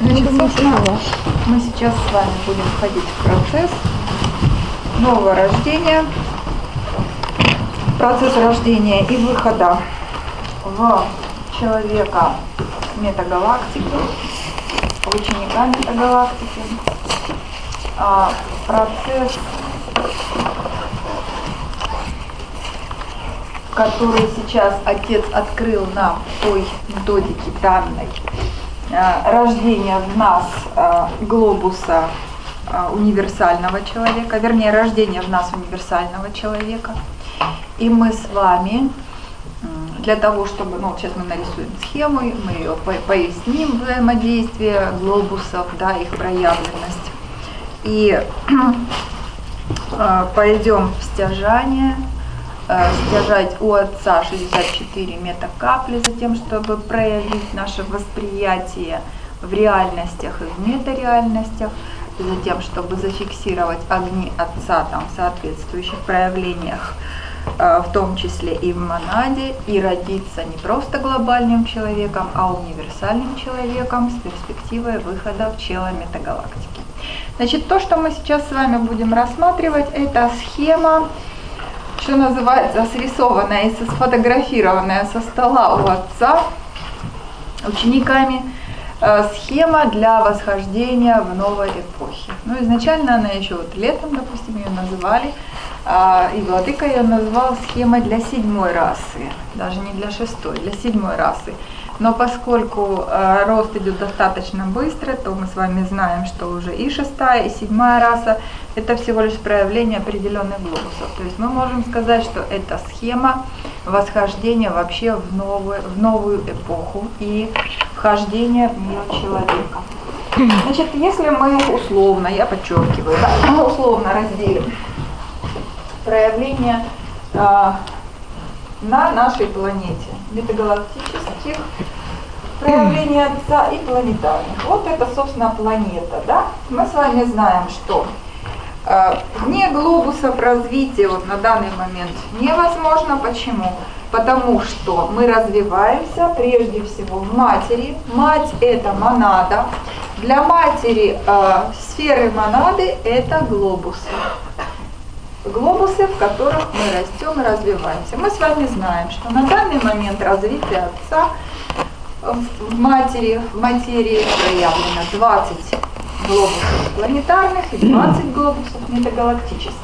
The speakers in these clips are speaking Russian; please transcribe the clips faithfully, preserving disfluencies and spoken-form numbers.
Значит, собственно, мы сейчас с вами будем входить в процесс нового рождения, процесс рождения и выхода в человека метагалактики, ученика метагалактики. А процесс, который сейчас Отец открыл нам в той методике данной, рождение в нас глобуса универсального человека, вернее, рождение в нас универсального человека. И мы с вами, для того, чтобы, ну, сейчас мы нарисуем схему, мы ее поясним, взаимодействие глобусов, да, их проявленность, и пойдем в стяжание, стяжать у Отца шестьдесят четыре метакапли, за тем, чтобы проявить наше восприятие в реальностях и в метареальностях, за тем, чтобы зафиксировать огни Отца там, в соответствующих проявлениях, в том числе и в монаде, и родиться не просто глобальным человеком, а универсальным человеком с перспективой выхода в чело метагалактики. Значит, то, что мы сейчас с вами будем рассматривать, это схема, что называется, срисованная и сфотографированная со стола у Отца учениками, э, схема для восхождения в новой эпохе. Ну, изначально она еще вот летом, допустим, ее называли, э, и Владыка ее назвал схемой для седьмой расы, даже не для шестой, для седьмой расы. Но поскольку э, рост идет достаточно быстро, то мы с вами знаем, что уже и шестая, и седьмая раса – это всего лишь проявление определенных глобусов. То есть мы можем сказать, что это схема восхождения вообще в новую, в новую эпоху и вхождения в мир человека. Значит, если мы условно, я подчеркиваю, да, мы условно разделим проявление э, на нашей планете метагалактических проявлений Отца и планетарных. Вот это, собственно, планета, да? Мы с вами знаем, что э, вне глобусов развития вот на данный момент невозможно. Почему? Потому что мы развиваемся прежде всего в матери. Мать – это монада. Для матери э, сферы монады – это глобусы. Глобусы, в которых мы растем и развиваемся. Мы с вами знаем, что на данный момент развития Отца в матери, в материи проявлено двадцать глобусов планетарных и двадцать глобусов метагалактических.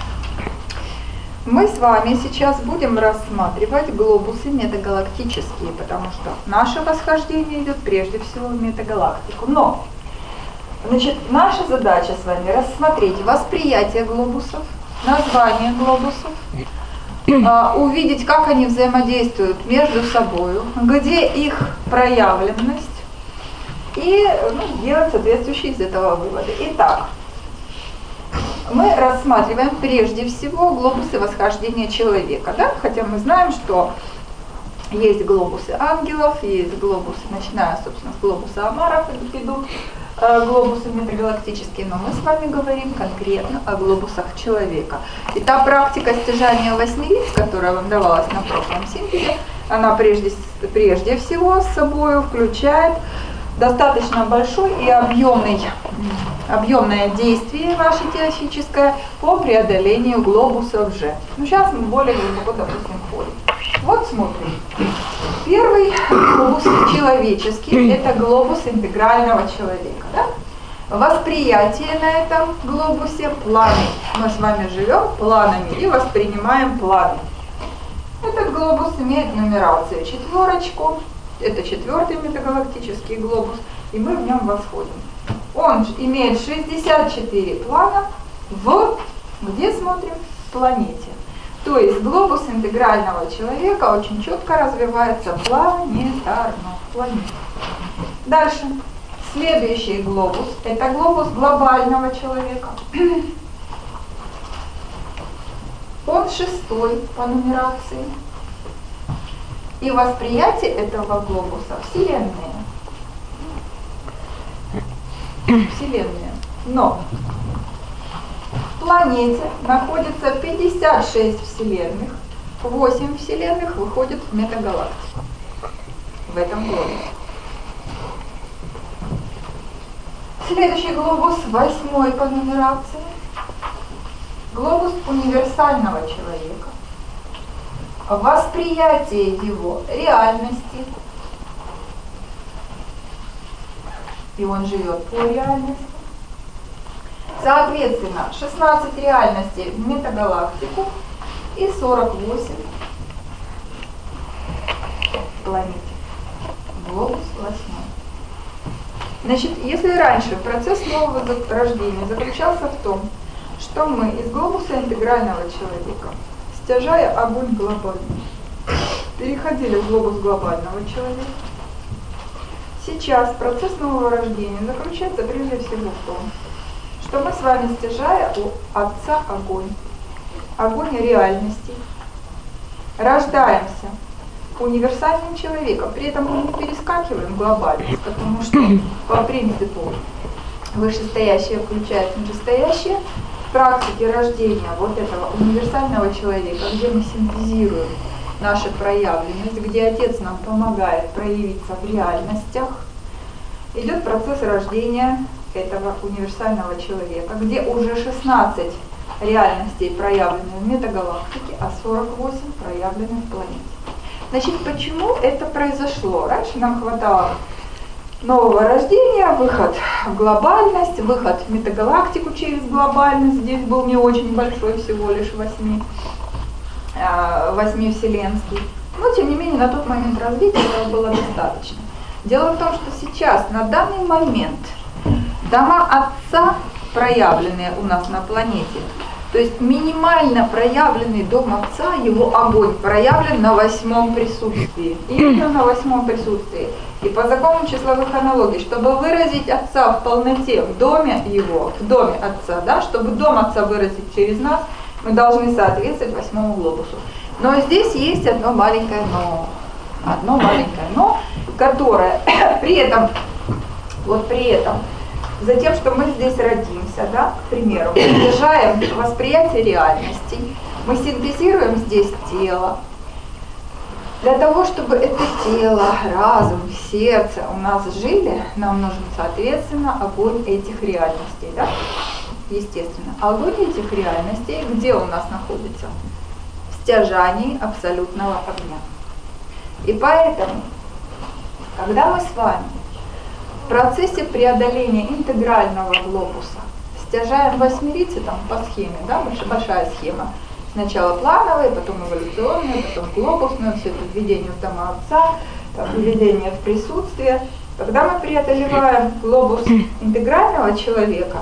Мы с вами сейчас будем рассматривать глобусы метагалактические, потому что наше восхождение идет прежде всего в метагалактику. Но, значит, наша задача с вами рассмотреть восприятие глобусов, название глобусов, э, увидеть, как они взаимодействуют между собой, где их проявленность, и ну, сделать соответствующие из этого выводы. Итак, мы рассматриваем прежде всего глобусы восхождения человека, да? Хотя мы знаем, что есть глобусы ангелов, есть глобусы, начиная, собственно, с глобуса омаров идут, глобусы метагалактические, но мы с вами говорим конкретно о глобусах человека. И та практика стяжания восьми лиц, которая вам давалась на прошлом синтезе, она прежде, прежде всего с собой включает достаточно большой и объемный, объемное действие ваше теософическое по преодолению глобусов же. Ну, сейчас мы более глубоко, допустим, входим. Вот смотрим. Первый глобус человеческий – это глобус интегрального человека. Да? Восприятие на этом глобусе – планы. Мы с вами живем планами и воспринимаем планы. Этот глобус имеет нумерацию четверочку. Это четвертый метагалактический глобус, и мы в нем восходим. Он имеет шестьдесят четыре плана в, где смотрим, планете. То есть глобус интегрального человека очень четко развивается планетарно. Планета. Дальше. Следующий глобус – это глобус глобального человека. Он шестой по нумерации. И восприятие этого глобуса – Вселенная. Вселенная. Но в планете находится пятьдесят шесть вселенных, восемь вселенных выходят в метагалактику в этом глобусе. Следующий глобус, восьмой по нумерации. Глобус универсального человека. Восприятие его реальности. И он живет по реальности. Соответственно, шестнадцать реальностей в метагалактику и сорок восемь в планете. Глобус восьмой. Значит, если раньше процесс нового рождения заключался в том, что мы из глобуса интегрального человека, стяжая огонь глобальный, переходили в глобус глобального человека, сейчас процесс нового рождения заключается прежде всего в том, что мы с вами, стяжая у Отца огонь, огонь реальности, рождаемся универсальным человеком. При этом мы не перескакиваем глобальность, потому что по принципу вышестоящее включает нижестоящее. В практике рождения вот этого универсального человека, где мы синтезируем нашу проявленность, где Отец нам помогает проявиться в реальностях, идет процесс рождения этого универсального человека, где уже шестнадцать реальностей проявлены в метагалактике, а сорок восемь проявлены в планете. Значит, почему это произошло? Раньше нам хватало нового рождения, выход в глобальность, выход в метагалактику через глобальность. Здесь был не очень большой, всего лишь восьми, восьми вселенский. Но, тем не менее, на тот момент развития этого было достаточно. Дело в том, что сейчас, на данный момент, дома Отца, проявленные у нас на планете, то есть минимально проявленный дом Отца, его огонь проявлен на восьмом присутствии. Именно на восьмом присутствии. И по законам числовых аналогий, чтобы выразить Отца в полноте в доме его, в доме Отца, да, чтобы дом Отца выразить через нас, мы должны соответствовать восьмому глобусу. Но здесь есть одно маленькое но. Одно маленькое но, которое при этом, вот при этом, за тем, что мы здесь родимся, да, к примеру, мы снижаем восприятие реальности, мы синтезируем здесь тело. Для того, чтобы это тело, разум, сердце у нас жили, нам нужен, соответственно, огонь этих реальностей, да? Естественно. Огонь этих реальностей где у нас находится? В стяжании абсолютного огня. И поэтому, когда мы с вами в процессе преодоления интегрального глобуса стяжаем восьмерицы, там по схеме, да, большая схема, сначала плановые, потом эволюционные, потом глобусные, все это введение в дома Отца, там, введение в присутствие. Когда мы преодолеваем глобус интегрального человека,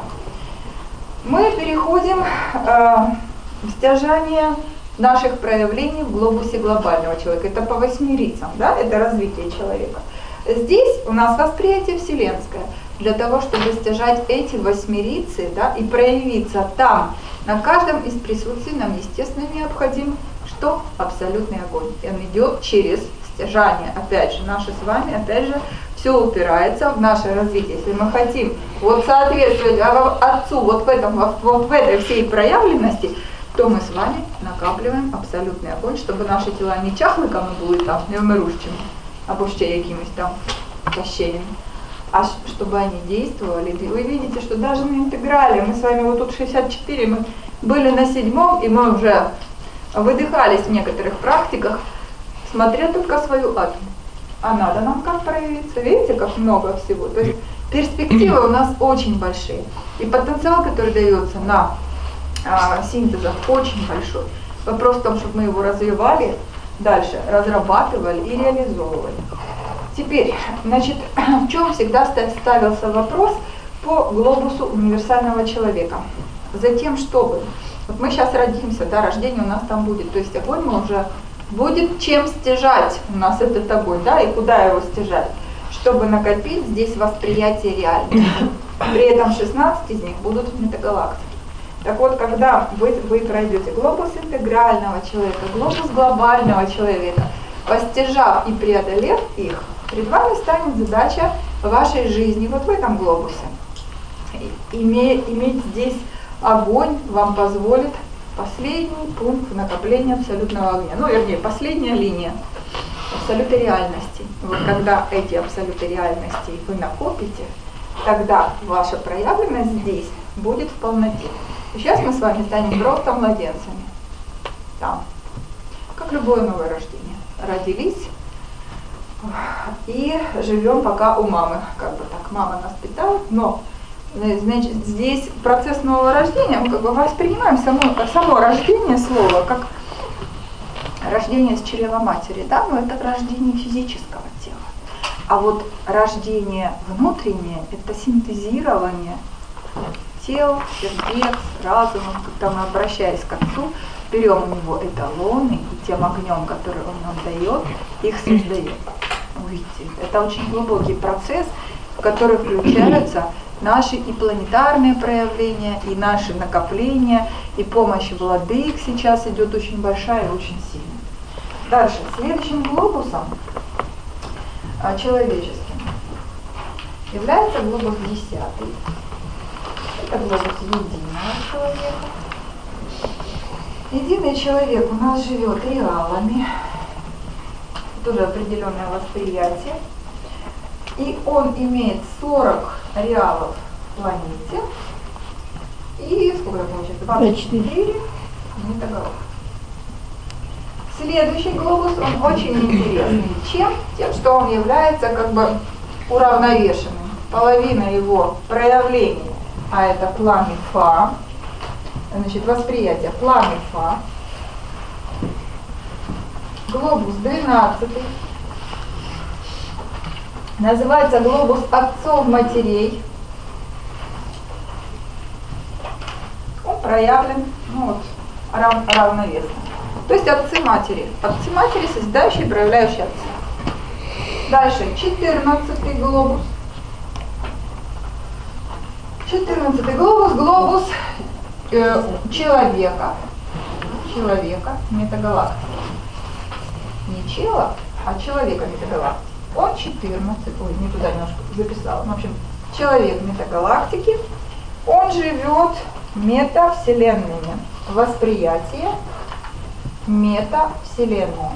мы переходим э, в стяжание наших проявлений в глобусе глобального человека. Это по восьмерицам, да, это развитие человека. Здесь у нас восприятие вселенское. Для того, чтобы стяжать эти восьмерицы, да, и проявиться там, на каждом из присутствий, нам, естественно, необходим что? Абсолютный огонь. И он идет через стяжание. Опять же, наше с вами, опять же, все упирается в наше развитие. Если мы хотим вот соответствовать Отцу вот в, этом, вот в этой всей проявленности, то мы с вами накапливаем абсолютный огонь, чтобы наші тіла не чахликами були там, невмирущими, або ще якимось там кощеями, а чтобы они действовали. Вы видите, что даже на интеграле, мы с вами вот тут шестьдесят четыре, мы были на седьмом, и мы уже выдыхались в некоторых практиках, смотря только свою атом. А надо нам как проявиться? Видите, как много всего? То есть перспективы у нас очень большие. И потенциал, который дается на а, синтезах, очень большой. Вопрос в том, чтобы мы его развивали, дальше разрабатывали и реализовывали. Теперь, значит, в чем всегда ставился вопрос по глобусу универсального человека? Затем, чтобы, вот мы сейчас родимся, да, рождение у нас там будет, то есть огонь мы уже будет чем стяжать у нас этот огонь, да, и куда его стяжать, чтобы накопить здесь восприятие реальности. При этом шестнадцать из них будут в метагалактике. Так вот, когда вы, вы пройдете глобус интегрального человека, глобус глобального человека, постижав и преодолев их, перед вами станет задача вашей жизни вот в этом глобусе. Иметь, иметь здесь огонь вам позволит последний пункт накопления абсолютного огня. Ну, вернее, последняя линия абсолюта реальности. Вот когда эти абсолюты реальности вы накопите, тогда ваша проявленность здесь будет в полноте. Сейчас мы с вами станем просто младенцами. Там. Как любое новое рождение. Родились и живем пока у мамы. Как бы так, мама нас питает, но значит, здесь процесс нового рождения, мы как бы воспринимаем само, само рождение слова как рождение с чрева матери, да, но это рождение физического тела. А вот рождение внутреннее – это синтезирование тел, сердец, разумов, когда мы, обращаясь к Отцу, берем у него эталоны и тем огнем, который он нам дает, их создаем. Видите, это очень глубокий процесс, в который включаются наши и планетарные проявления, и наши накопления, и помощь владык сейчас идет очень большая и очень сильная. Дальше, следующим глобусом, человеческим, является глобус десятый. Это глобус единого человека. Единый человек у нас живет реалами, тоже определенное восприятие. И он имеет сорок реалов в планете. И сколько получается? двадцать четыре метагалактики. Следующий глобус, он очень интересный. Чем? Тем, что он является как бы уравновешенным. Половина его проявления, а это планы Фа, значит, восприятие планы Фа. Глобус двенадцатый. Называется глобус отцов-матерей. Он проявлен, ну вот, рав, равновесно. То есть отцы-матери. Отцы-матери, созидающие и проявляющие отцы. Дальше, четырнадцатый глобус. четырнадцатый глобус, глобус э, человека. Человека метагалактики. Не чела, а человека метагалактики. Он четырнадцать, ой, не туда немножко записала. В общем, человек метагалактики, он живет метавселенными. Восприятие метавселенными.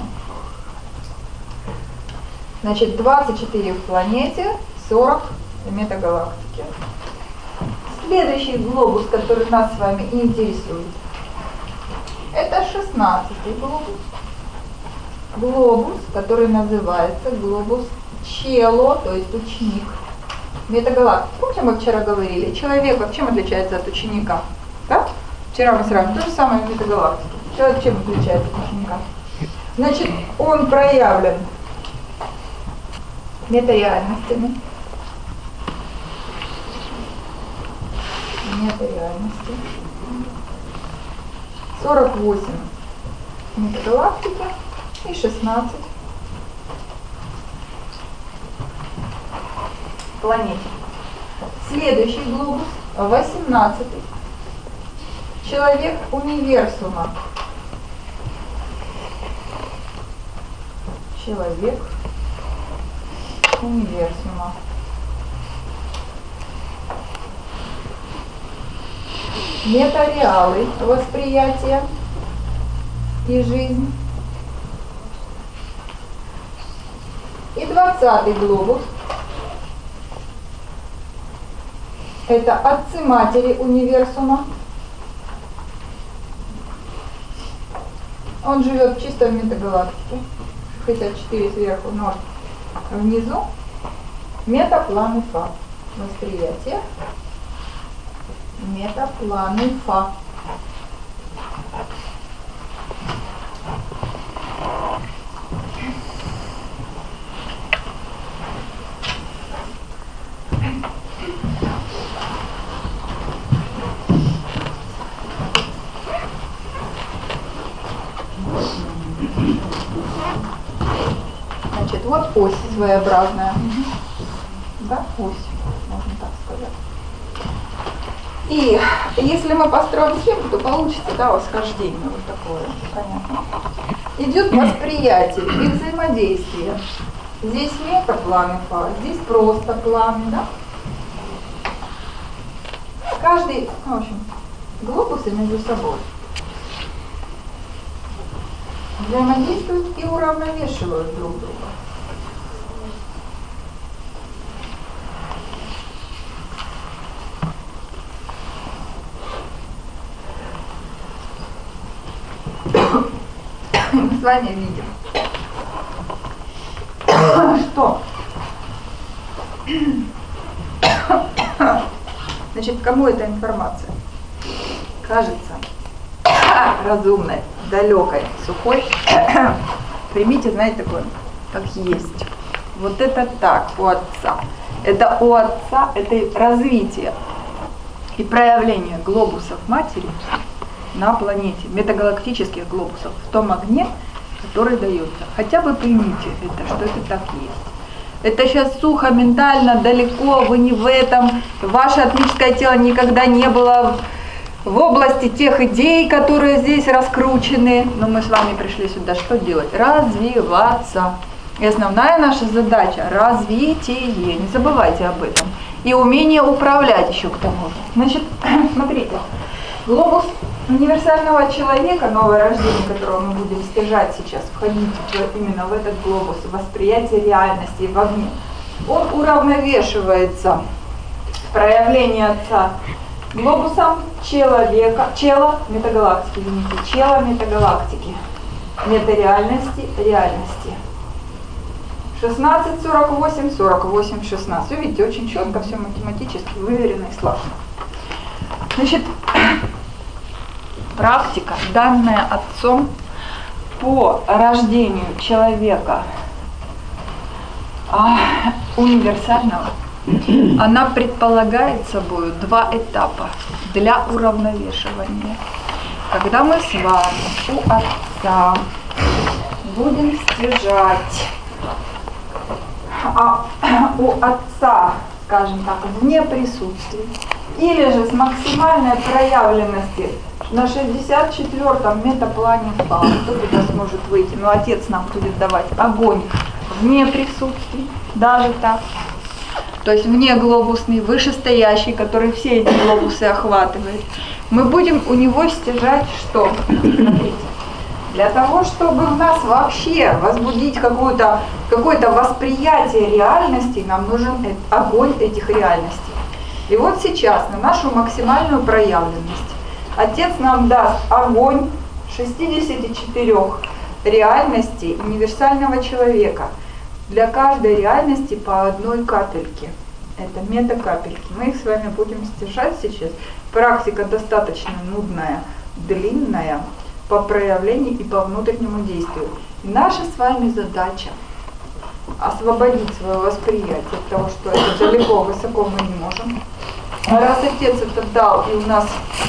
Значит, двадцать четыре в планете, сорок в метагалактике. Следующий глобус, который нас с вами интересует, это шестнадцатый глобус. Глобус, который называется глобус чело, то есть ученик. Метагалактика. Помните, мы вчера говорили, человек чем отличается от ученика? Да? Вчера мы сравнили то же самое в метагалактике. Человек чем отличается от ученика? Значит, он проявлен метареальностями. Метареальности. сорок восемь метагалактики. И шестнадцать планете. Следующий глобус, восемнадцатый. Человек универсума. Человек универсума. Метареалы восприятия и жизнь. И двадцатый глобус. Это отцы-матери универсума. Он живет чисто в метагалактике. шестьдесят четыре сверху, ноль внизу. Метапланы Фа. Восприятие. Метапланы Фа. Значит, вот ось своеобразная. Угу. Да, ось, можно так сказать. И если мы построим схему, то получится, да, восхождение вот такое, понятно. Идет восприятие и взаимодействие. Здесь метапланы Фа, здесь просто планы, да. Каждый, в общем, глобусы между собой взаимодействуют и уравновешивают друг друга. вами видим, что значит, кому эта информация кажется разумной, далекой, сухой, примите, знаете, такое, как есть. Вот это так у Отца. Это у Отца, это развитие и проявление глобусов Матери на планете, метагалактических глобусов, в том огне, который дается. Хотя бы примите это, что это так есть. Это сейчас сухо, ментально, далеко, вы не в этом, ваше атмическое тело никогда не было в области тех идей, которые здесь раскручены. Но мы с вами пришли сюда что делать? Развиваться. И основная наша задача – развитие. Не забывайте об этом. И умение управлять еще к тому же. Значит, смотрите, глобус универсального человека, новое рождение, которого мы будем стяжать сейчас, входить в, именно в этот глобус, восприятие реальности в огне, он уравновешивается проявление Отца глобусом человека, чела метагалактики, извините, чела метагалактики, метареальности, реальности. шестнадцать, сорок восемь, сорок восемь, шестнадцать. Вы видите, очень четко, все математически выверено и слаженно. Значит, практика, данная Отцом по рождению человека а, универсального, она предполагает собой два этапа для уравновешивания. Когда мы с вами у Отца будем стяжать, а у Отца, скажем так, вне присутствия, или же с максимальной проявленности на шестьдесят четвёртом метаплане впал, кто туда сможет выйти, но Отец нам будет давать огонь вне присутствия, даже так. То есть вне глобусный, вышестоящий, который все эти глобусы охватывает. Мы будем у него стяжать что? Смотрите. Для того, чтобы в нас вообще возбудить какое-то какое-то восприятие реальности, нам нужен огонь этих реальностей. И вот сейчас на нашу максимальную проявленность Отец нам даст огонь шестидесяти четырёх реальностей универсального человека. Для каждой реальности по одной капельке. Это метакапельки. Мы их с вами будем стяжать сейчас. Практика достаточно нудная, длинная по проявлению и по внутреннему действию. И наша с вами задача освободить свое восприятие от того, что это далеко, высоко мы не можем. А раз Отец это дал, и у нас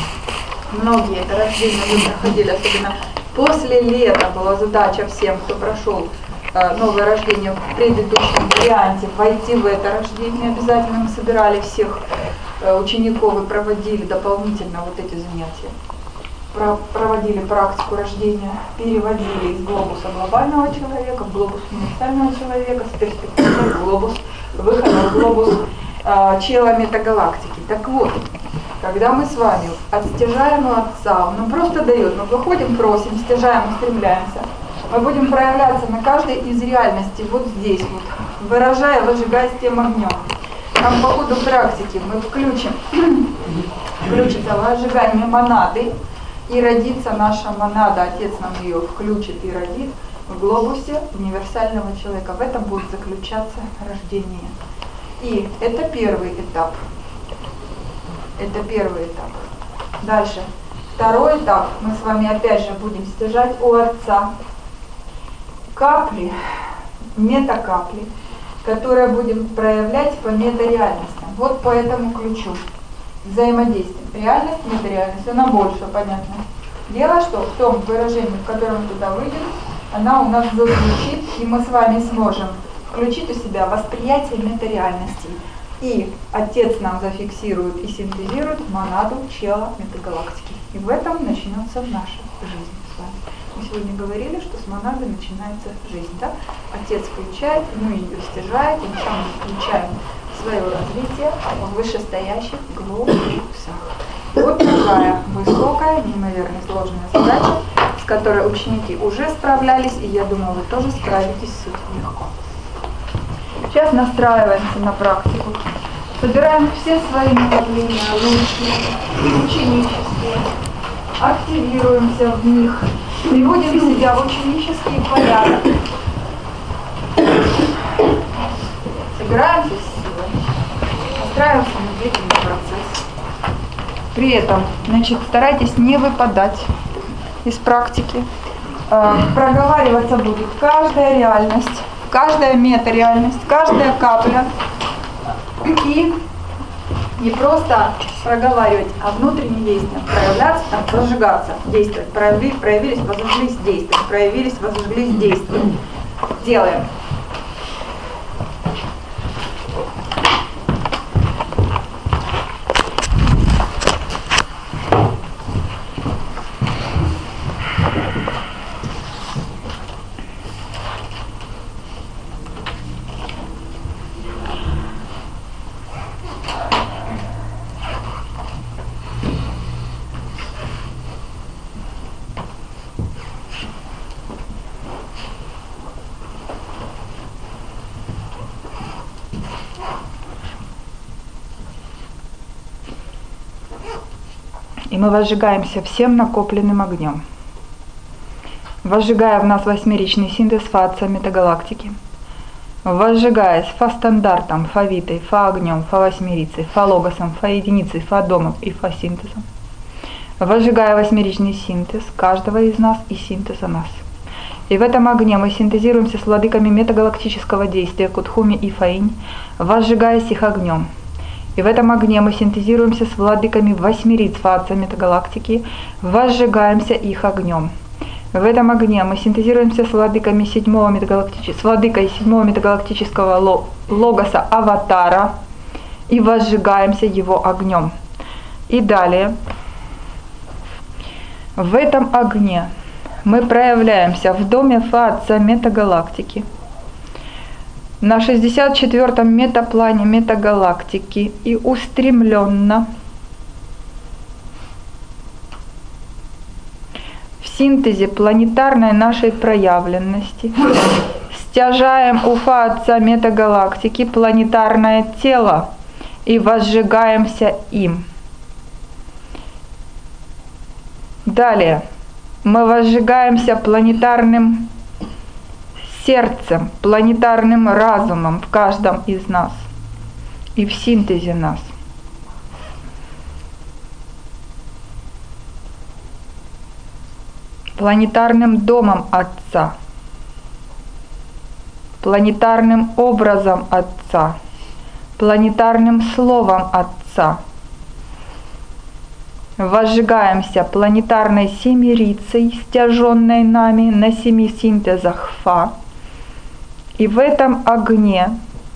многие это рождение мы проходили, особенно после лета была задача всем, кто прошел э, новое рождение в предыдущем варианте, войти в это рождение. Обязательно мы собирали всех э, учеников и проводили дополнительно вот эти занятия. Про, проводили практику рождения, переводили из глобуса глобального человека в глобус универсального человека с перспективой в глобус выхода в глобус э, чела метагалактики. Так вот, когда мы с вами отстяжаем у Отца, Он нам просто дает, мы выходим, просим, стяжаем, устремляемся, мы будем проявляться на каждой из реальностей вот здесь вот, выражая, выжигая с тем огнем. Там по ходу практики мы включим, включится выжигание монады, и родится наша монада, Отец нам ее включит и родит в глобусе универсального человека. В этом будет заключаться рождение. И это первый этап. Это первый этап. Дальше. Второй этап. Мы с вами опять же будем стяжать у Отца капли, метакапли, которые будем проявлять по метареальностям. Вот по этому ключу. Взаимодействие. Реальность, метареальность, она больше, понятно. Дело что в том выражении, в котором мы туда выйдем, она у нас зазвучит, и мы с вами сможем включить у себя восприятие метареальности. И Отец нам зафиксирует и синтезирует монаду чела метагалактики. И в этом начнется наша жизнь с вами. Мы сегодня говорили, что с монады начинается жизнь. Да? Отец включает, мы ее стяжаем, тем самым включаем свое развитие в вышестоящих глобусах. Вот такая высокая, неимоверно сложная задача, с которой ученики уже справлялись, и я думаю, вы тоже справитесь с этим легко. Сейчас настраиваемся на практику. Собираем все свои направления, лучшие, ученические, активируемся в них. приводим себя в ученический порядок. Собираемся с силой, настраиваемся на длительный процесс. При этом, значит, старайтесь не выпадать из практики. Проговариваться будет каждая реальность, каждая метареальность, каждая капля. И не просто проговаривать, а внутренним действием проявляться, там, зажигаться, действовать. Прояви, проявились, возжглись, действовать. Проявились, возжглись, действовать. Делаем. И мы возжигаемся всем накопленным огнем, возжигая в нас восьмеричный синтез фа отца метагалактики, возжигаясь фа стандартом, фа витой, фа огнем, фа восьмерицей, фа логосом, фа единицей, фа домом и фа синтезом, возжигая восьмеричный синтез каждого из нас и синтеза нас. И в этом огне мы синтезируемся с владыками метагалактического действия Кутхуми и Фаинь, возжигаясь их огнем. И в этом огне мы синтезируемся с владыками восьмериц фа отца метагалактики, возжигаемся их огнем. В этом огне мы синтезируемся с владыками седьмого метагалактического, с владыкой седьмого метагалактического логоса Аватара и возжигаемся его огнем. И далее в этом огне мы проявляемся в доме фа отца метагалактики, на шестьдесят четвёртом метаплане метагалактики и устремленно в синтезе планетарной нашей проявленности стяжаем у фа отца метагалактики планетарное тело и возжигаемся им. Далее мы возжигаемся планетарным сердцем, планетарным разумом в каждом из нас и в синтезе нас. Планетарным домом Отца, планетарным образом Отца, планетарным словом Отца. Возжигаемся планетарной семерицей, стяженной нами на семи синтезах Фа. И в этом огне,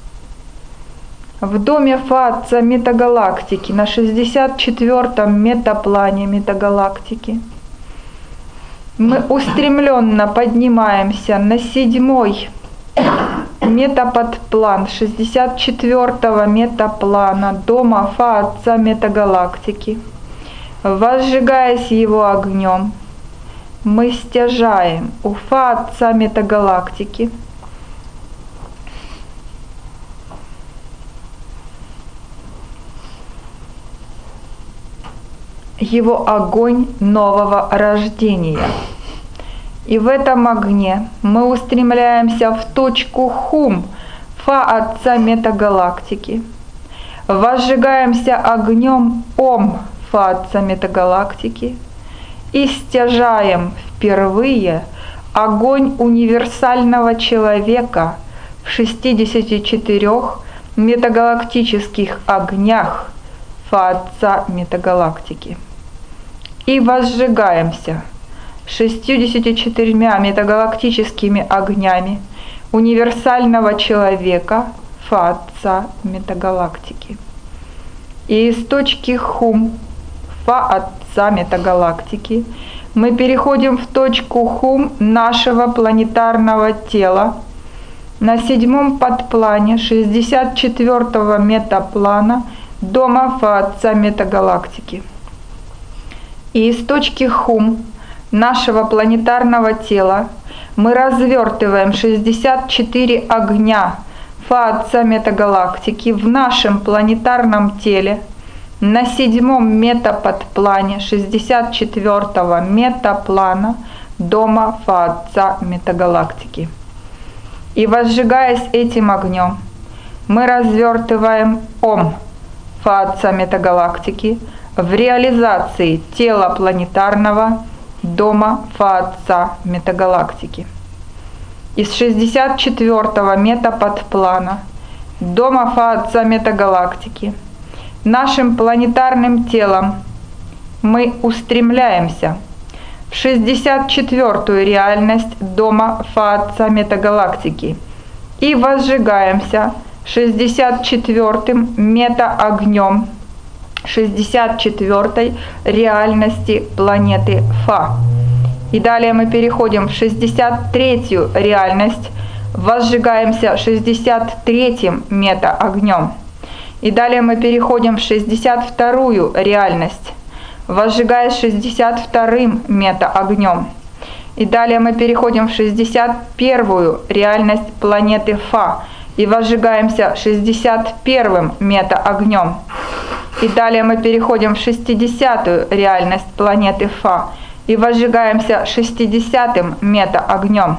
в доме фа отца метагалактики, на шестьдесят четвёртом метаплане метагалактики, мы устремленно поднимаемся на седьмой метаподплан шестьдесят четвёртого метаплана дома фа отца метагалактики. Возжигаясь его огнем, мы стяжаем у фа отца метагалактики его огонь нового рождения. И в этом огне мы устремляемся в точку Хум фа отца метагалактики. Возжигаемся огнем Ом фа отца метагалактики и стяжаем впервые огонь универсального человека в шестидесяти четырёх метагалактических огнях фа отца метагалактики. И возжигаемся шестьюдесятью четырьмя метагалактическими огнями универсального человека фа отца метагалактики. И из точки Хум фа отца метагалактики мы переходим в точку Хум нашего планетарного тела на седьмом подплане шестьдесят четвёртого метаплана дома фа отца метагалактики. И из точки Хум нашего планетарного тела мы развертываем шестьдесят четыре огня фа отца метагалактики в нашем планетарном теле на седьмом метаподплане шестьдесят четвёртого метаплана дома Фа-Отца метагалактики. И возжигаясь этим огнем, мы развертываем Ом Фа-Отца метагалактики в реализации тела планетарного дома Фа-Отца метагалактики. Из шестьдесят четвёртого метаподплана дома Фа-Отца метагалактики нашим планетарным телом мы устремляемся в шестьдесят четвёртую реальность дома Фа-Отца метагалактики и возжигаемся шестьдесят четвёртым мета-огнем шестьдесят четвёртой реальности планеты Фа. И далее мы переходим в шестьдесят третью реальность, возжигаемся шестьдесят третьим мета-огнем. И далее мы переходим в шестьдесят вторую реальность, возжигаясь шестьдесят вторым мета-огнем. И далее мы переходим в шестьдесят первую реальность планеты Фа и возжигаемся шестьдесят первым мета-огнем. И далее мы переходим в шестидесятую реальность планеты Фа и возжигаемся шестидесятым мета-огнем.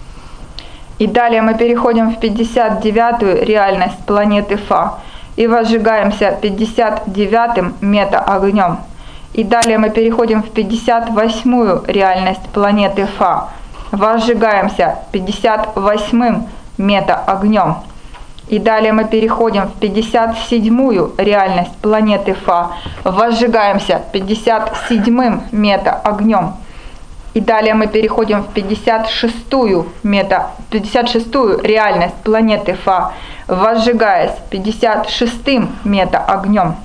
И далее мы переходим в пятьдесят девятую реальность планеты Фа и возжигаемся пятьдесят девятым мета-огнем. И далее мы переходим в пятьдесят восьмую реальность планеты Фа, возжигаемся пятьдесят восьмым мета-огнем. И далее мы переходим в пятьдесят седьмую реальность планеты Фа, возжигаемся пятьдесят седьмым мета-огнем. И далее мы переходим в пятьдесят шестую, мета, пятьдесят шестую реальность планеты Фа, возжигаясь пятьдесят шестым мета-огнем.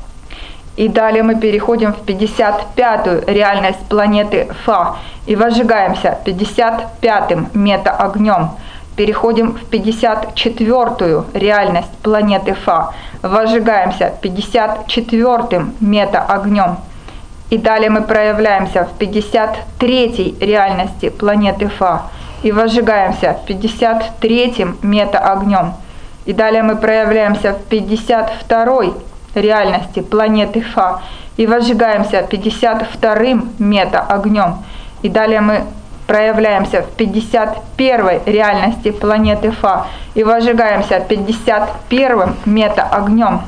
И далее мы переходим в пятьдесят пятую реальность планеты Фа и возжигаемся пятьдесят пятым мета-огнем. Переходим в пятьдесят четвёртую реальность планеты Фа, возжигаемся пятьдесят четвёртым мета-огнем. И далее мы проявляемся в пятьдесят третьей реальности планеты Фа и возжигаемся пятьдесят третьим мета-огнем. И далее мы проявляемся в пятьдесят второй реальности планеты Фа и возжигаемся пятьдесят вторым мета-огнем. И далее мы проявляемся в пятьдесят первой реальности планеты Фа и возжигаемся пятьдесят первым мета-огнем.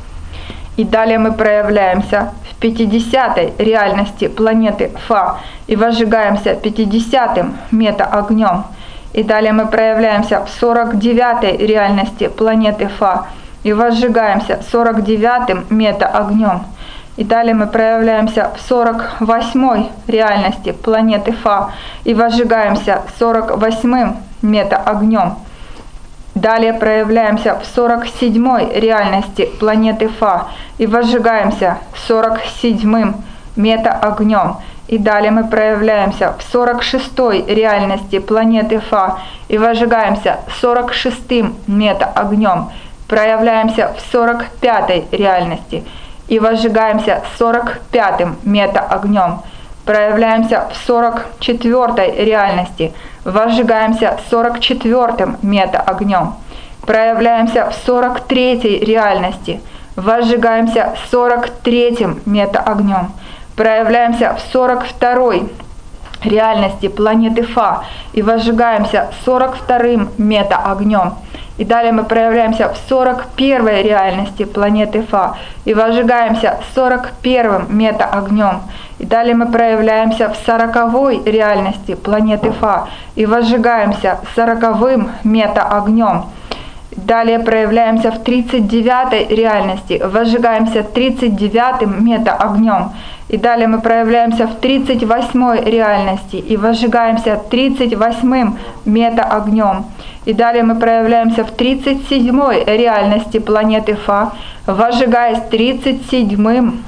И далее мы проявляемся в пятидесятой реальности планеты Фа и возжигаемся пятидесятым мета-огнем. И далее мы проявляемся в сорок девятой реальности планеты Фа и возжигаемся сорок девятым мета-огнем. И далее мы проявляемся в сорок восьмой реальности планеты Фа и возжигаемся сорок восьмым мета-огнем. Далее проявляемся в сорок седьмой реальности планеты Фа и возжигаемся сорок седьмым мета-огнем. И далее мы проявляемся в сорок шестой реальности планеты Фа и возжигаемся сорок шестым мета-огнем. Проявляемся в сорок пятой реальности и возжигаемся сорок пятым мета-огнем. Проявляемся в сорок четвёртой реальности, возжигаемся сорок четвёртым мета-огнем. Проявляемся в сорок третьей реальности, возжигаемся сорок третьим мета-огнем. Проявляемся в сорок второй реальности планеты Фа и возжигаемся сорок вторым мета-огнем. И далее мы проявляемся в сорок первой реальности планеты Фа и возжигаемся сорок первым мета-огнем. И далее мы проявляемся в сороковой реальности планеты Фа и возжигаемся сороковым мета-огнем. Далее проявляемся в тридцать девятой реальности, возжигаемся тридцать девятым мета-огнем. И далее мы проявляемся в тридцать восьмой реальности и возжигаемся тридцать восьмым мета-огнем. И далее мы проявляемся в тридцать седьмой реальности планеты Фа, возжигаясь тридцать седьмым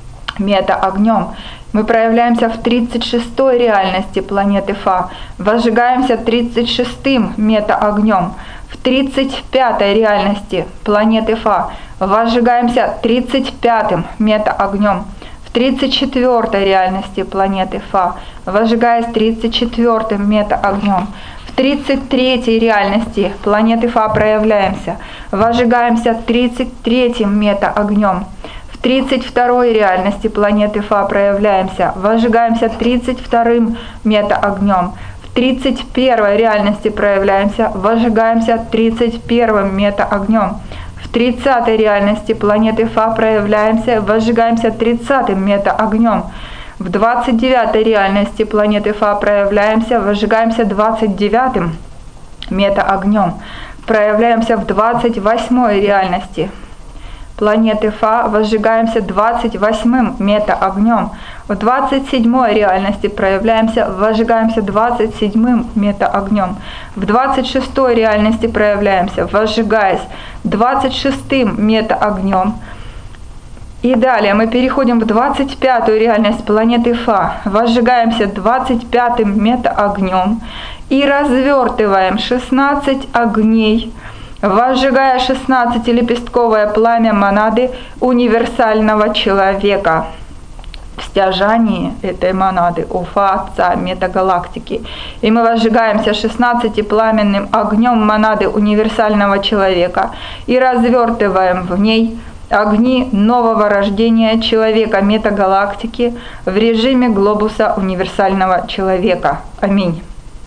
мета-огнем. Мы проявляемся в тридцать шестой реальности планеты Фа, возжигаемся тридцать шестым мета-огнем. В тридцать пятой реальности планеты Фа возжигаемся тридцать пятым мета-огнем. В тридцать четвёртой реальности планеты Фа, возжигаясь тридцать четвёртым мета-огнем. В тридцать третьей реальности планеты Фа проявляемся, возжигаемся тридцать третьим мета-огнем. В В тридцать второй реальности планеты Фа проявляемся, возжигаемся тридцать вторым мета-огнем. В тридцать первой реальности проявляемся, возжигаемся тридцать первым мета-огнем. В тридцатой реальности планеты Фа проявляемся, возжигаемся тридцатым мета-огнем. В двадцать девятой реальности планеты Фа проявляемся, возжигаемся двадцать девятым мета-огнем. Проявляемся в двадцать восьмой реальности планеты Фа, возжигаемся двадцать восьмым мета-огнем. В двадцать седьмой реальности проявляемся, возжигаемся двадцать седьмым мета-огнем. В двадцать шестой реальности проявляемся, возжигаясь двадцать шестым мета-огнем. И далее мы переходим в двадцать пятую реальность планеты Фа, возжигаемся двадцать пятым мета-огнем и развертываем шестнадцать огней, возжигая шестнадцатилепестковое пламя монады универсального человека в стяжании этой монады у Фа Отца метагалактики. И мы возжигаемся шестнадцатипламенным огнем монады универсального человека и развертываем в ней огни нового рождения человека метагалактики в режиме глобуса универсального человека. Аминь.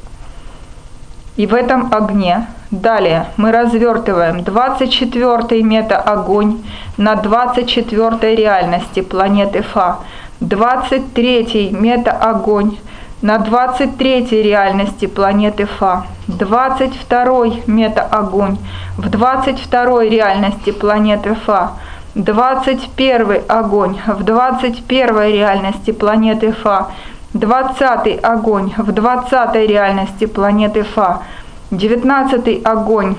И в этом огне далее мы развертываем двадцать четвёртый мета-огонь на двадцать четвёртой реальности планеты Фа, двадцать третий мета-огонь на двадцать третьей реальности планеты Фа, двадцать второй мета-огонь в двадцать второй реальности планеты Фа, двадцать первый огонь в двадцать первой реальности планеты Фа, двадцатый огонь в двадцатой реальности планеты Фа, девятнадцатый огонь,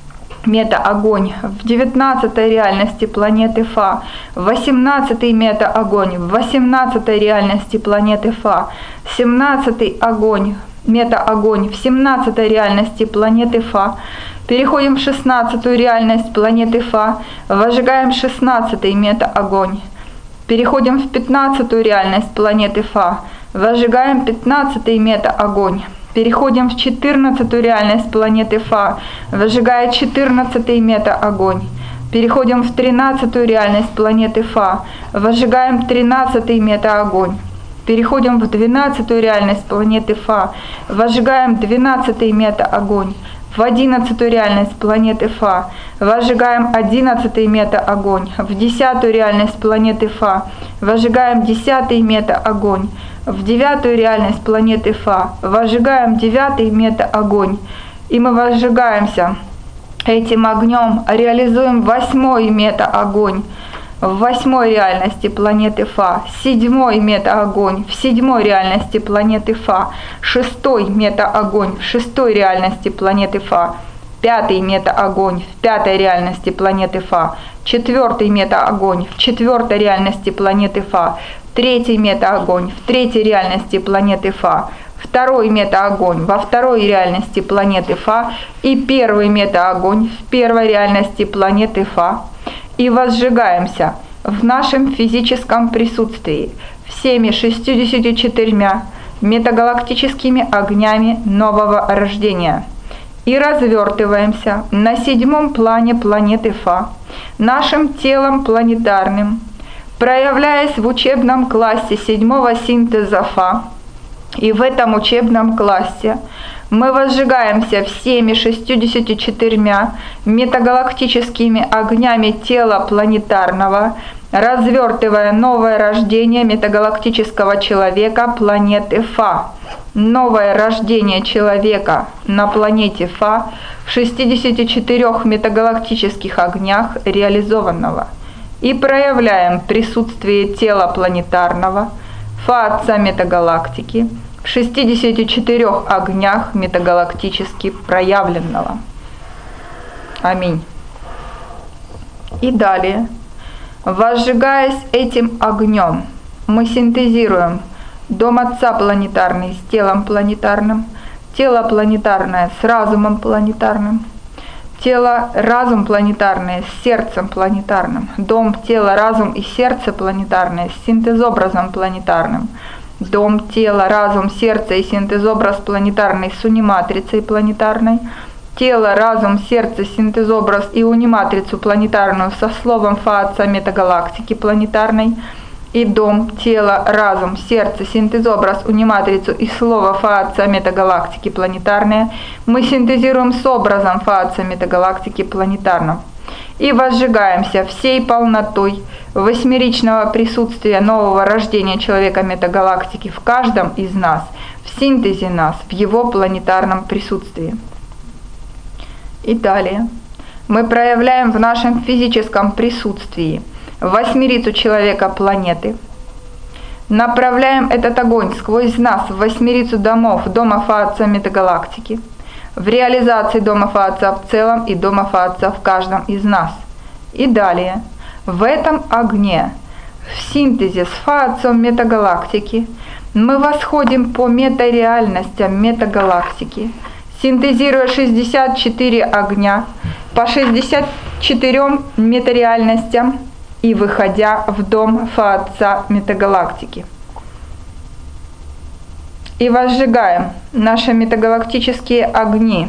мета-огонь в девятнадцатой реальности планеты Фа, восемнадцатый мета-огонь в восемнадцатой реальности планеты Фа, семнадцатый огонь, мета-огонь в семнадцатой реальности планеты Фа. Переходим в шестнадцатую реальность планеты Фа, возжигаем шестнадцатый мета-огонь. Переходим в пятнадцатую реальность планеты Фа, возжигаем пятнадцатый мета-огонь. Переходим в четырнадцатую реальность планеты Фа, возжигая четырнадцатый мета-огонь. Переходим в тринадцатую реальность планеты Фа, возжигаем тринадцатый мета-огонь. Переходим в двенадцатую реальность планеты Фа, возжигаем двенадцатый мета-огонь. В одиннадцатую реальность планеты Фа, возжигаем одиннадцатый мета-огонь. В десятую реальность планеты Фа, возжигаем десятый мета-огонь. В девятую реальность планеты Фа, возжигаем девятый мета-огонь. И мы возжигаемся этим огнем, реализуем восьмой мета-огонь в восьмой реальности планеты Фа, седьмой мета-огонь в седьмой реальности планеты Фа, шестой мета-огонь в шестой реальности планеты Фа, пятый мета-огонь в пятой реальности планеты Фа, четвертый мета-огонь в четвертой реальности планеты Фа, третий мета-огонь в третьей реальности планеты Фа, второй мета-огонь во второй реальности планеты Фа и первый мета-огонь в первой реальности планеты Фа. И возжигаемся в нашем физическом присутствии всеми шестьюдесятью четырьмя метагалактическими огнями нового рождения. И развертываемся на седьмом плане планеты Фа, нашим телом планетарным, проявляясь в учебном классе седьмого синтеза Фа. И в этом учебном классе мы возжигаемся всеми шестьюдесятью четырьмя метагалактическими огнями тела планетарного, развертывая новое рождение метагалактического человека планеты Фа. Новое рождение человека на планете Фа в шестидесяти четырёх метагалактических огнях реализованного. И проявляем присутствие тела планетарного, Фа Отца метагалактики, в шестидесяти четырёх огнях метагалактически проявленного. Аминь. И далее, возжигаясь этим огнем, мы синтезируем Дом Отца планетарный с телом планетарным, тело планетарное с разумом планетарным, тело разум планетарное с сердцем планетарным, дом, тело, разум и сердце планетарное с синтезобразом планетарным, дом, тело, разум, сердце и синтезобраз планетарный с униматрицей планетарной, тело, разум, сердце, синтезобраз и униматрицу планетарную со словом Фа Отца метагалактики планетарной, и дом, тело, разум, сердце, синтезобраз, униматрицу и слово Фа Отца метагалактики планетарные мы синтезируем с образом Фа Отца метагалактики планетарном и возжигаемся всей полнотой восьмеричного присутствия нового рождения человека метагалактики в каждом из нас, в синтезе нас, в его планетарном присутствии. И далее мы проявляем в нашем физическом присутствии восьмерицу человека планеты, направляем этот огонь сквозь нас в восьмерицу домов, дома Фа Отца метагалактики, в реализации дома Фа Отца в целом и дома Фа Отца в каждом из нас. И далее в этом огне, в синтезе с Фа Отцом метагалактики, мы восходим по метареальностям метагалактики, синтезируя шестьдесят четыре огня по шестьдесят четырем метареальностям и выходя в дом Фа Отца метагалактики. И возжигаем наши метагалактические огни,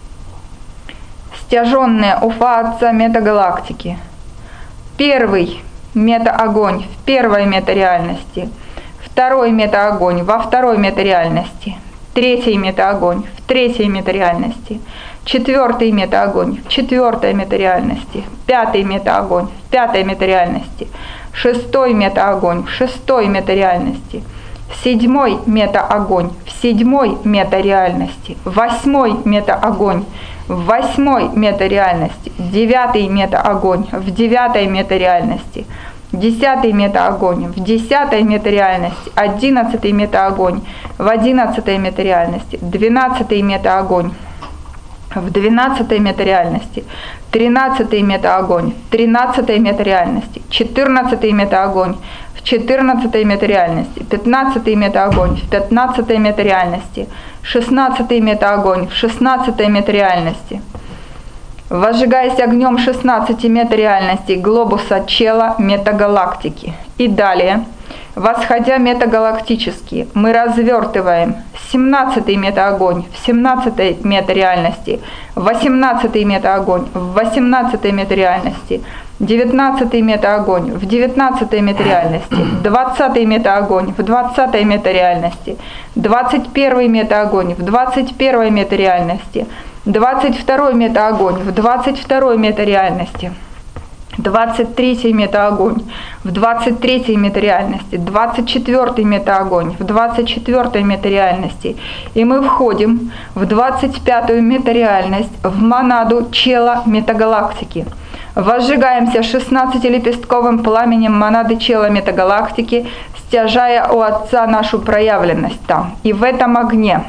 стяженные у Фа Отца метагалактики. Первый метаогонь в первой метареальности, второй метаогонь во второй метареальности, третий метаогонь в третьей метареальности, четвертый метаогонь в четвертой метареальности, пятый метаогонь в пятой метареальности, шестой метаогонь в шестой метареальности, седьмой метаогонь в седьмой метареальности, восьмой метаогонь в восьмой метареальности, девятый метаогонь в девятой метареальности, десятый метаогонь в десятой метареальности, одиннадцатый метаогонь в одиннадцатой метареальности, двенадцатый метаогонь в двенадцатой метареальности, тринадцатый метаогонь в тринадцатой метареальности, четырнадцатый метаогонь в четырнадцатой метареальности, пятнадцатый метаогонь в пятнадцатой метареальности, шестнадцатый метаогонь в шестнадцатой метареальности. Возжигаясь огнем шестнадцати метареальностей глобуса чела метагалактики. И далее, восходя метагалактически, мы развертываем семнадцатый метаогонь в семнадцатой метареальности, восемнадцатый метаогонь в восемнадцатой метареальности, девятнадцатый метаогонь в девятнадцатой метареальности, двадцатый метаогонь в двадцатой метареальности, двадцать первый метаогонь в двадцать первой метареальности, двадцать второй метаогонь в двадцать второй метареальности, двадцать третий метаогонь в двадцать третьей метареальности, двадцать четвёртый метаогонь в двадцать четвёртой метареальности. И мы входим в двадцать пятую метареальность, в монаду чела метагалактики. Возжигаемся шестнадцатилепестковым пламенем монады чела метагалактики, стяжая у Отца нашу проявленность там. И в этом огне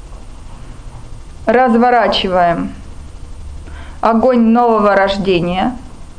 разворачиваем огонь нового рождения,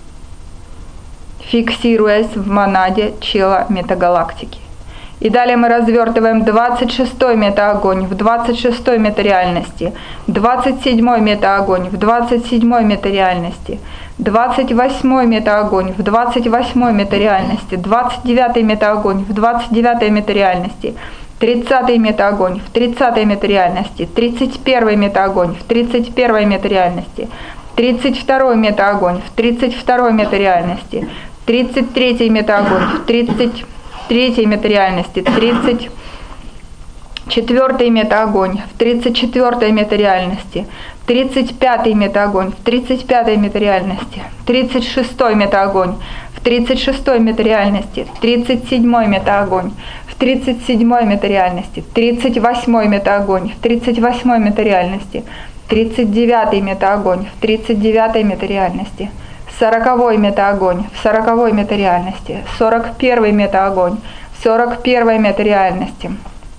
фиксируясь в монаде чела метагалактики. И далее мы развертываем двадцать шестой метаогонь в двадцать шестой метареальности, двадцать седьмой метаогонь в двадцать седьмой метареальности, двадцать восьмой метаогонь в двадцать восьмой метареальности, двадцать девятый метаогонь в двадцать девятой метареальности, тридцатый метаогонь в тридцатой метареальности, тридцать первый метаогонь в тридцать первой метареальности, тридцать второй метаогонь в тридцать второй метареальности, тридцать третий метаогонь в тридцать третьей метареальности, тридцать четвёртый метаогонь в тридцать четвёртой метареальности, тридцать пятый метаогонь в тридцать пятой метареальности, тридцать шестой метаогонь в тридцать шестой метареальности, тридцать седьмой метаогонь в тридцать седьмой метареальности, тридцать восьмой метаогонь в тридцать восьмой метареальности, тридцать девятый метаогонь в тридцать девятой метареальности, сороковой метаогонь в сороковой метареальности, сорок первый метаогонь в сорок первой метареальности,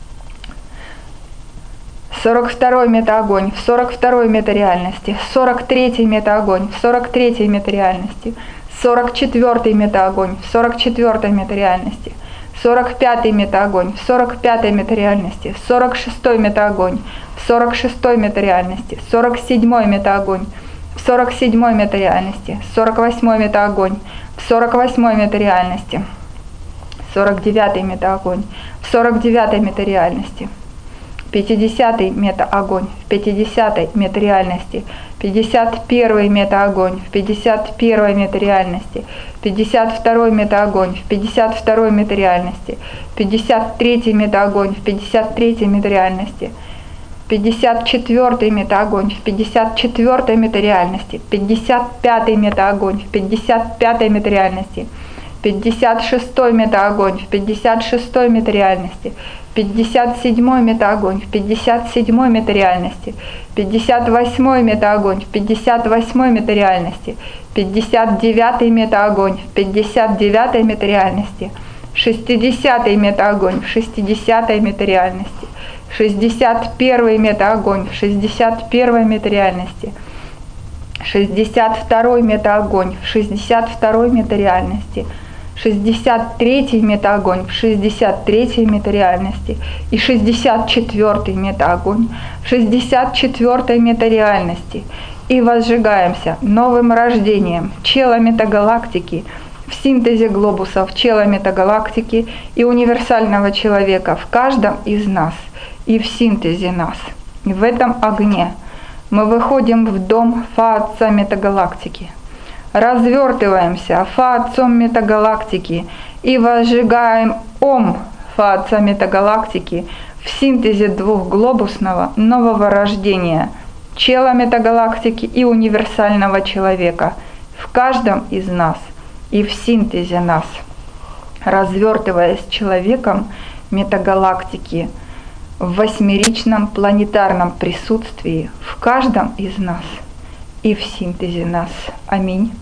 сорок второй метаогонь в сорок второй метареальности, сорок третий метаогонь в сорок третьей метареальности, сорок четвёртый метаогонь в сорок четвёртой метареальности, сорок пятый метаогонь в сорок пятой метареальности, сорок шестой метаогонь в сорок шестой метареальности, сорок седьмой метаогонь в сорок седьмой метареальности, сорок восьмой метаогонь в сорок восьмой метареальности, сорок девятый метаогонь в сорок девятой метареальности, пятидесятый метаогонь в пятидесятой метареальности, пятьдесят первый метаогонь в пятьдесят первой метареальности, пятьдесят второй метаогонь в пятьдесят второй метареальности, пятьдесят третий метаогонь в пятьдесят третьей метареальности, пятьдесят четвёртый метаогонь в пятьдесят четвёртой метареальности, пятьдесят пятый метаогонь в пятьдесят пятой метареальности, пятьдесят шестой метаогонь в пятьдесят шестой метареальности, пятьдесят седьмой метаогонь в пятьдесят седьмой метареальности, пятьдесят восьмой метаогонь в пятьдесят восьмой метареальности, пятьдесят девятый метаогонь в пятьдесят девятой метареальности, шестидесятый метаогонь в шестидесятой метареальности, шестьдесят первый метаогонь в шестьдесят первой метареальности, шестьдесят второй метаогонь в шестьдесят второй метареальности, шестьдесят третий метаогонь в шестьдесят третьей метареальности и шестьдесят четвёртый метаогонь в шестьдесят четвёртой метареальности. И возжигаемся новым рождением чела метагалактики в синтезе глобусов чела метагалактики и универсального человека в каждом из нас и в синтезе нас. И в этом огне мы выходим в дом Фа-Отца метагалактики, развертываемся Фа-Отцом метагалактики и возжигаем Ом Фа-Отца метагалактики в синтезе двухглобусного нового рождения чела метагалактики и универсального человека в каждом из нас и в синтезе нас, развертываясь человеком метагалактики в восьмеричном планетарном присутствии в каждом из нас и в синтезе нас. Аминь.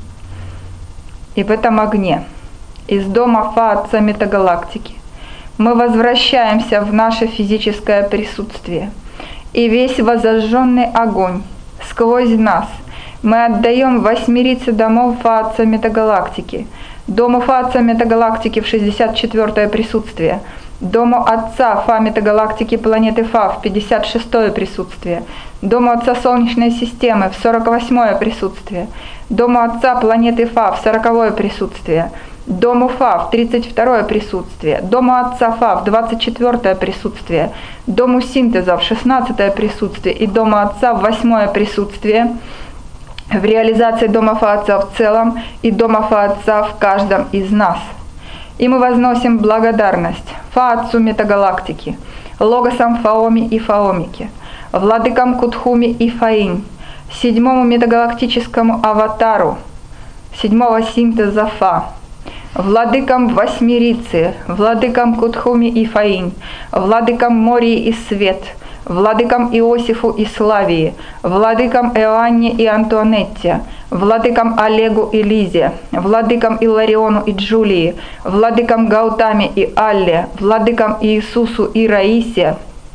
И в этом огне из дома Фа-Отца метагалактики мы возвращаемся в наше физическое присутствие, и весь возожженный огонь сквозь нас мы отдаем восьмерице домов Фа-Отца метагалактики, дому Фа-Отца метагалактики в шестьдесят четвёртое присутствие, дому Отца Фа метагалактики планеты Фа в пятьдесят шестое присутствие, дому Отца Солнечной системы в сорок восьмое присутствие, дому Отца планеты Фа в сороковое присутствие, дому Фа в тридцать второе присутствие, дому Отца Фа в двадцать четвёртое присутствие, дому Синтеза в шестнадцатое присутствие и дому Отца в восьмое присутствие, в реализации дома Фа-Отца в целом и дома Фа-Отца в каждом из нас. И мы возносим благодарность Фа-Отцу метагалактики, Логосам Фаоми и Фаомике, Владыкам Кутхуми и Фаинь, седьмому метагалактическому аватару, седьмого синтеза Фа, Владыкам Восьмерицы, Владыкам Кутхуми и Фаинь, Владыкам Мории и Свет, Владыкам Иосифу и Славии, Владыкам Иоанне и Антуанетте, Владыкам Олегу и Лизе, Владыкам Илариону и Джулии, Владыкам Гаутаме и Алле, Владыкам Иисусу и Раисе,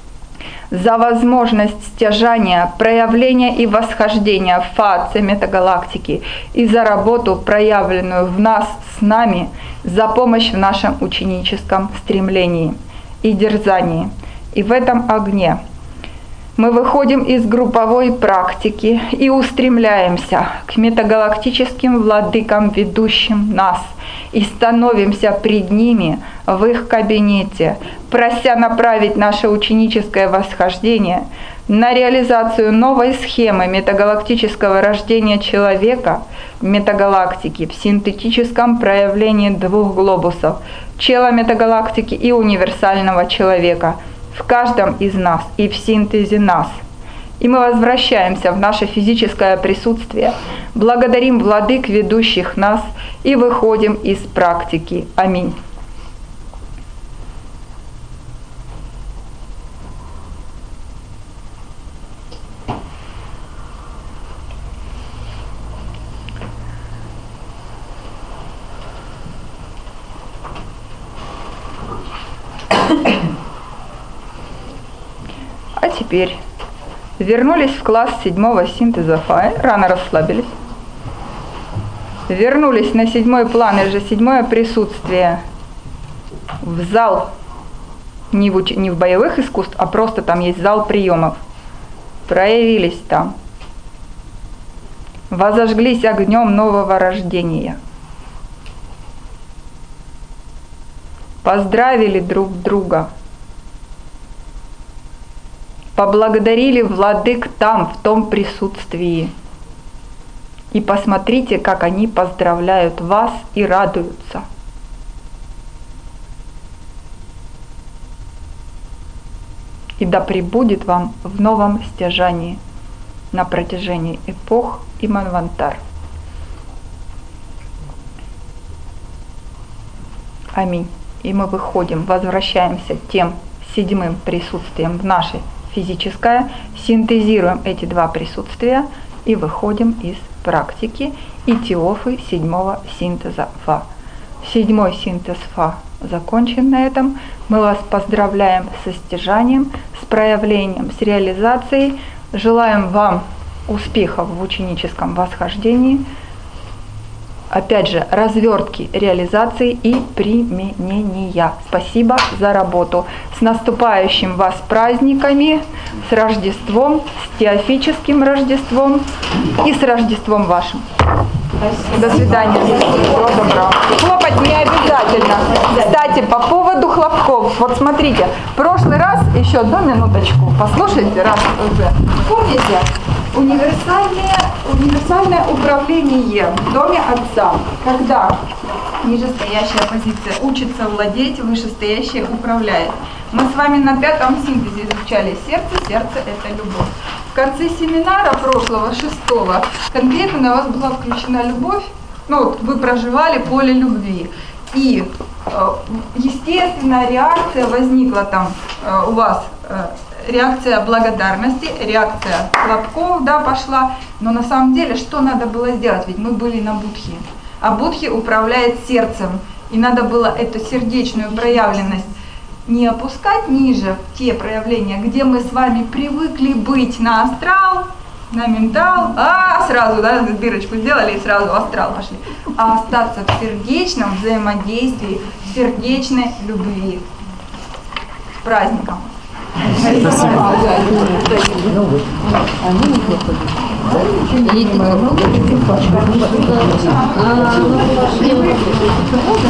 за возможность стяжания, проявления и восхождения в Фа-Отце метагалактики и за работу, проявленную в нас с нами, за помощь в нашем ученическом стремлении и дерзании. И в этом огне мы выходим из групповой практики и устремляемся к метагалактическим владыкам, ведущим нас, и становимся пред ними в их кабинете, прося направить наше ученическое восхождение на реализацию новой схемы метагалактического рождения человека в метагалактике в синтетическом проявлении двух глобусов чела метагалактики и универсального человека в каждом из нас и в синтезе нас. И мы возвращаемся в наше физическое присутствие, благодарим владык, ведущих нас, и выходим из практики. Аминь. А теперь вернулись в класс седьмого синтеза Фа, рано расслабились. Вернулись на седьмой план, и же седьмое присутствие в зал, не в, уч... не в боевых искусств, а просто там есть зал приемов. Проявились там. Возожглись огнем нового рождения. Поздравили друг друга. поблагодарили владык там, в том присутствии. И посмотрите, как они поздравляют вас и радуются. И да пребудет вам в новом стяжании на протяжении эпох и манвантар. Аминь. И мы выходим, возвращаемся тем седьмым присутствием в наше физическое, синтезируем эти два присутствия и выходим из практики Итиофы седьмого синтеза Фа. Седьмой синтез Фа закончен на этом. Мы вас поздравляем со стяжанием, с проявлением, с реализацией. Желаем вам успехов в ученическом восхождении. Опять же, развертки, реализации и применения. Спасибо за работу. С наступающим вас праздниками, с Рождеством, с Теофическим Рождеством и с Рождеством вашим. Спасибо. До свидания. Всего доброго. Хлопать не обязательно. Кстати, по поводу хлопков. Вот смотрите, в прошлый раз, еще одну минуточку, послушайте, раз уже. Помните? Универсальное, универсальное управление в доме Отца, когда нижестоящая позиция учится владеть, вышестоящая управляет. Мы с вами на пятом синтезе изучали сердце, сердце это любовь. В конце семинара прошлого, шестого, конкретно на вас была включена любовь, ну вот вы проживали поле любви. И естественная реакция возникла там у вас, реакция благодарности, реакция хлопков, да, пошла. Но на самом деле, что надо было сделать? Ведь мы были на Будхе. А Будхи управляет сердцем. И надо было эту сердечную проявленность не опускать ниже, в те проявления, где мы с вами привыкли быть на астрал, на ментал, а сразу, да, дырочку сделали и сразу в астрал пошли. А остаться в сердечном взаимодействии, в сердечной любви. С праздником! Спасибо.